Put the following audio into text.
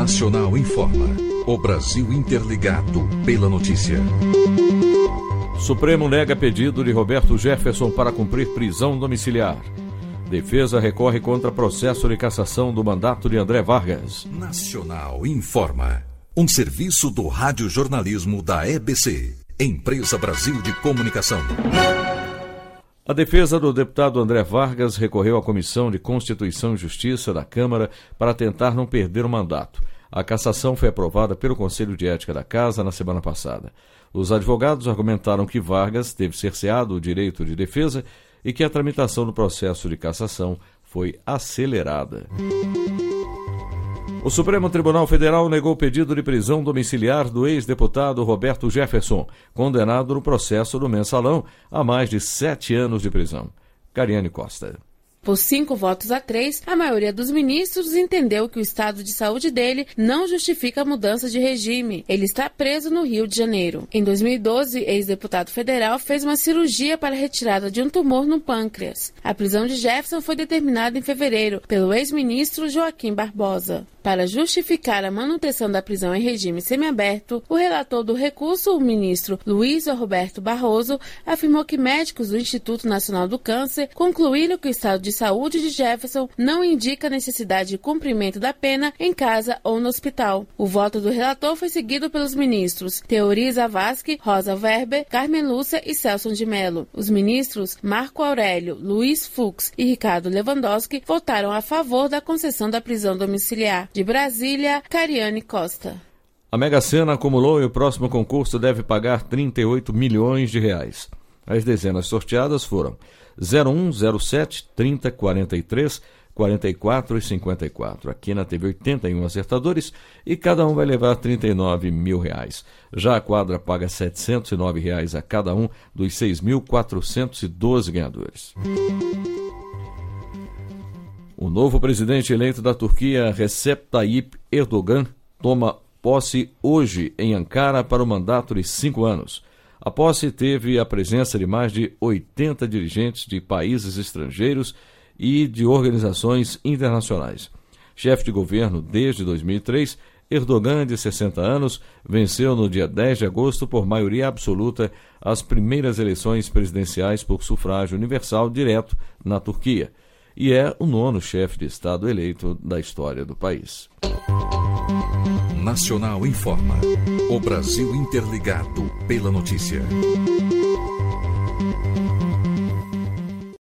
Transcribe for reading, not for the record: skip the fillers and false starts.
Nacional informa. O Brasil interligado pela notícia. Supremo nega pedido de Roberto Jefferson para cumprir prisão domiciliar. Defesa recorre contra processo de cassação do mandato de André Vargas. Nacional informa. Um serviço do radiojornalismo da EBC, Empresa Brasil de Comunicação. A defesa do deputado André Vargas recorreu à Comissão de Constituição e Justiça da Câmara para tentar não perder o mandato. A cassação foi aprovada pelo Conselho de Ética da Casa na semana passada. Os advogados argumentaram que Vargas teve cerceado o direito de defesa e que a tramitação do processo de cassação foi acelerada. O Supremo Tribunal Federal negou o pedido de prisão domiciliar do ex-deputado Roberto Jefferson, condenado no processo do Mensalão a mais de 7 anos de prisão. Cariane Costa. Por 5 votos a 3, a maioria dos ministros entendeu que o estado de saúde dele não justifica a mudança de regime. Ele está preso no Rio de Janeiro. Em 2012, ex-deputado federal fez uma cirurgia para a retirada de um tumor no pâncreas. A prisão de Jefferson foi determinada em fevereiro pelo ex-ministro Joaquim Barbosa. Para justificar a manutenção da prisão em regime semiaberto, o relator do recurso, o ministro Luiz Roberto Barroso, afirmou que médicos do Instituto Nacional do Câncer concluíram que o estado de saúde de Jefferson não indica a necessidade de cumprimento da pena em casa ou no hospital. O voto do relator foi seguido pelos ministros Teori Zavascki, Rosa Weber, Carmen Lúcia e Celson de Mello. Os ministros Marco Aurélio, Luiz Fux e Ricardo Lewandowski votaram a favor da concessão da prisão domiciliar. De Brasília, Cariane Costa. A Mega Sena acumulou e o próximo concurso deve pagar 38 milhões de reais. As dezenas sorteadas foram 01, 07, 30, 43, 44 e 54. A Quina teve 81 acertadores e cada um vai levar 39 mil reais. Já a quadra paga 709 reais a cada um dos 6.412 ganhadores. O novo presidente eleito da Turquia, Recep Tayyip Erdogan, toma posse hoje em Ankara para o mandato de 5 anos. A posse teve a presença de mais de 80 dirigentes de países estrangeiros e de organizações internacionais. Chefe de governo desde 2003, Erdogan, de 60 anos, venceu no dia 10 de agosto por maioria absoluta as primeiras eleições presidenciais por sufrágio universal direto na Turquia e é o 9º chefe de Estado eleito da história do país. Nacional informa. O Brasil interligado pela notícia.